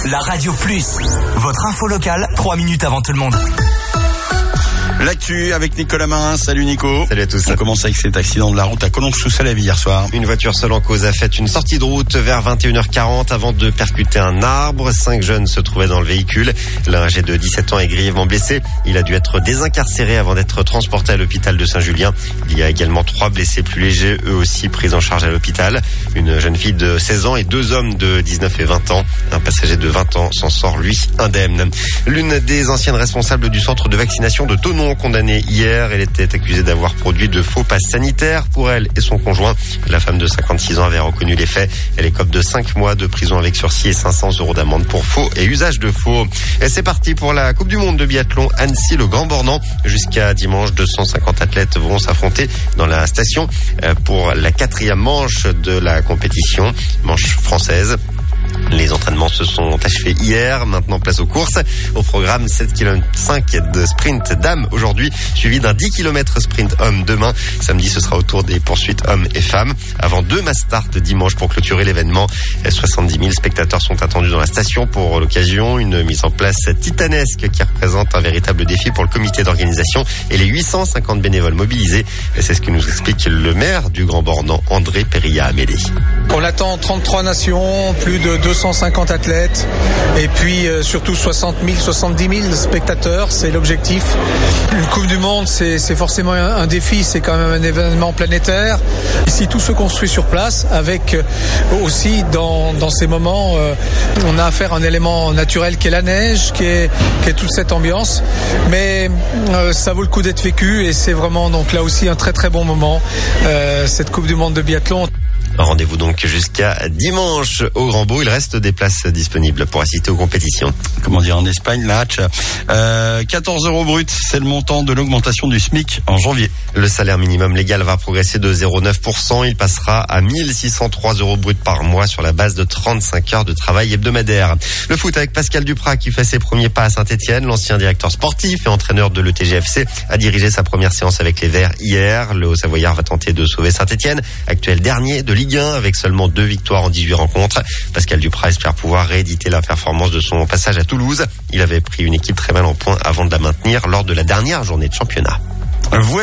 la Radio Plus. Votre info locale, 3 minutes avant tout le monde. L'actu avec Nicolas Marin. Salut Nico. Salut à tous. On commence avec cet accident de la route à Collonges-sous-Salève hier soir. Une voiture seule en cause a fait une sortie de route vers 21h40 avant de percuter un arbre. 5 jeunes se trouvaient dans le véhicule. L'un âgé de 17 ans est grièvement blessé. Il a dû être désincarcéré avant d'être transporté à l'hôpital de Saint-Julien. Il y a également 3 blessés plus légers, eux aussi pris en charge à l'hôpital. Une jeune fille de 16 ans et 2 hommes de 19 et 20 ans. Un passager de 20 ans s'en sort, lui, indemne. L'une des anciennes responsables du centre de vaccination de Thonon, condamnée hier, elle était accusée d'avoir produit de faux passes sanitaires pour elle et son conjoint. La femme de 56 ans avait reconnu les faits. Elle écope de 5 mois de prison avec sursis et 500 € d'amende pour faux et usage de faux. Et c'est parti pour la Coupe du Monde de biathlon Annecy-le Grand Bornand. Jusqu'à dimanche, 250 athlètes vont s'affronter dans la station pour la 4e manche de la compétition, manche française. Les entraînements se sont achevés hier. Maintenant, place aux courses. Au programme, 7,5 km de sprint dames aujourd'hui, suivi d'un 10 km sprint homme demain. Samedi, ce sera au tour des poursuites hommes et femmes. Avant 2 mass start dimanche pour clôturer l'événement. 70 000 spectateurs sont attendus dans la station pour l'occasion. Une mise en place titanesque qui représente un véritable défi pour le comité d'organisation et les 850 bénévoles mobilisés. Et c'est ce que nous explique le maire du Grand Bornand, André Perilla-Amédée. On attend 33 nations, plus de 250 athlètes et puis surtout 60 000, 70 000 spectateurs, c'est l'objectif. Une Coupe du Monde, c'est forcément un défi, c'est quand même un événement planétaire. Ici, tout se construit sur place avec aussi dans ces moments, on a affaire à un élément naturel qui est la neige, qui est toute cette ambiance. Mais ça vaut le coup d'être vécu et c'est vraiment donc là aussi un très très bon moment, cette Coupe du Monde de biathlon. Rendez-vous donc jusqu'à dimanche au Grand Beau. Il reste des places disponibles pour assister aux compétitions. Comment dire en Espagne, la Hacha. 14 € brut, c'est le montant de l'augmentation du SMIC en janvier. Le salaire minimum légal va progresser de 0,9%. Il passera à 1 603 € brut par mois sur la base de 35 heures de travail hebdomadaire. Le foot avec Pascal Duprat qui fait ses premiers pas à Saint-Etienne. L'ancien directeur sportif et entraîneur de l'ETGFC a dirigé sa première séance avec les Verts hier. Le Haut-Savoyard va tenter de sauver Saint-Etienne, actuel dernier de Ligue 1 avec seulement 2 victoires en 18 rencontres. Pascal Duprat espère pouvoir rééditer la performance de son passage à Toulouse. Il avait pris une équipe très mal en point avant de la maintenir lors de la dernière journée de championnat.